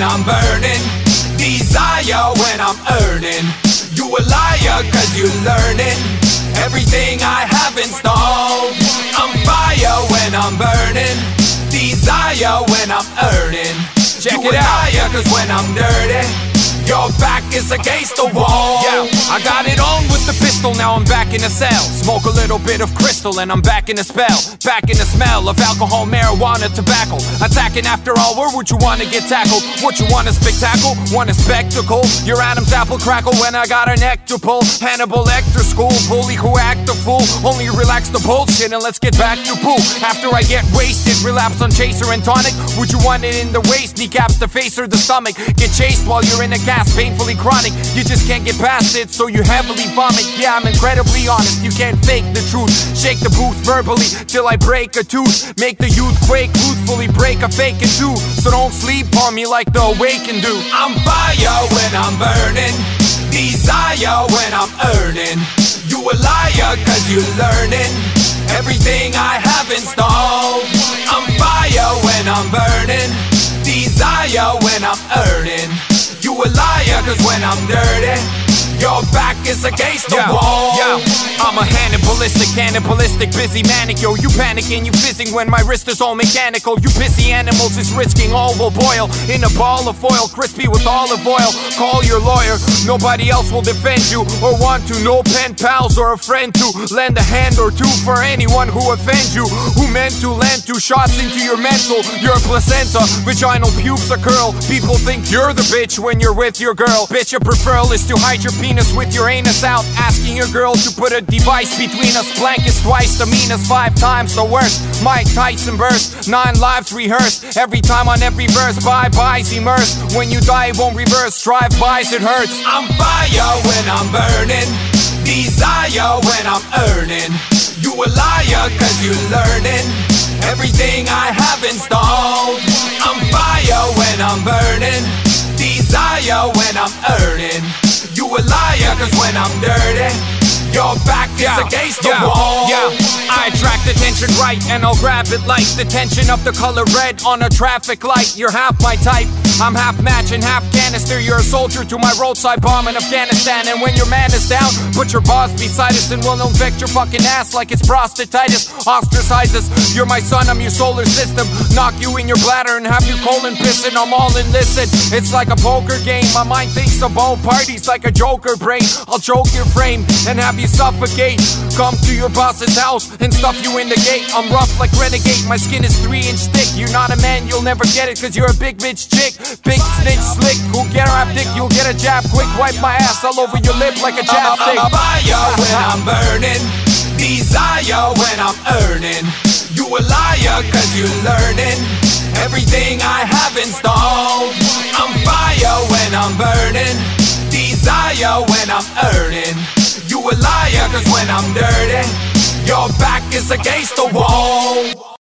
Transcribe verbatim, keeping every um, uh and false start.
I'm burning, desire when I'm earning. You a liar cause you learning everything I have installed. I'm fire when I'm burning, desire when I'm earning. Check you it a out. liar cause when I'm dirty, your back is against the wall. Yeah, I got it on with the pistol, now I'm back in the cell. Smoke a little bit of crystal and I'm back in the spell. Back in the smell of alcohol, marijuana, tobacco. Attacking after all, where would you wanna get tackled? What you want a spectacle? Want a spectacle? Your Adam's apple crackle when I got a neck to pull. Hannibal Lecter school, bully who act the fool. Only relax the bullshit and let's get back to pool. After I get wasted, relapse on chaser and tonic. Would you want it in the waist, kneecaps, the face or the stomach? Get chased while you're in a cast, painfully chronic. You just can't get past it, so you heavily vomit. Yeah, I'm incredibly honest, you can't fake the truth. Shake the booth verbally till I break a tooth. Make the youth quake, truthfully break a fake in two. So don't sleep on me like the awakened do. I'm fire when I'm burning, desire when I'm earning. You a liar cause you learning everything I have installed. I'm fire when I'm burning, desire when I'm earning. You a liar cause when I'm dirty, your back is against the Yo, wall. yo, I'm a cannibalistic, cannibalistic, busy manic. Yo, you panicking, you fizzing when my wrist is all mechanical. You pissy animals is risking all will boil in a ball of foil, crispy with olive oil. Call your lawyer, nobody else will defend you or want to. No pen pals or a friend to lend a hand or two for anyone who offends you. Who meant to lend two shots into your mental. Your placenta, vaginal pubes are curl. People think you're the bitch when you're with your girl. Bitch, your preferral is to hide your penis with your anus out. Asking your girl to put a device between us. Blank is twice the meanest, five times the worst. Mike Tyson burst, nine lives rehearsed. Every time on every verse, bye-byes immersed. When you die it won't reverse, drive-bys it hurts. I'm fire when I'm burning, desire when I'm earning. You a liar cause you learning everything I have installed. I'm fire when I'm burning, desire when I'm earning. You a liar cause when I'm dirty, your back is Yeah, against the yeah, wall. yeah. I attract attention right and I'll grab it like the tension of the color red on a traffic light. You're half my type, I'm half match and half canister. You're a soldier to my roadside bomb in Afghanistan. And when your man is down, put your boss beside us and we'll infect your fucking ass like it's prostatitis. Ostracizes, you're my son, I'm your solar system. Knock you in your bladder and have you colon pissing. I'm all enlisted, it's like a poker game. My mind thinks of all parties like a joker brain. I'll choke your frame and have you suffocate. Come to your boss's house and stuff you in the gate. I'm rough like renegade, my skin is three inch thick. You're not a man, you'll never get it cause you're a big bitch chick. Big snitch slick, who'll get her up dick, you'll get a jab quick. Wipe my ass all over your lip like a chapstick. I'm fire when I'm burning, desire when I'm earning. You a liar cause you learning everything I have installed. I'm fire when I'm burning, desire when I'm earning. You a liar cause when I'm dirty, your back is against the wall.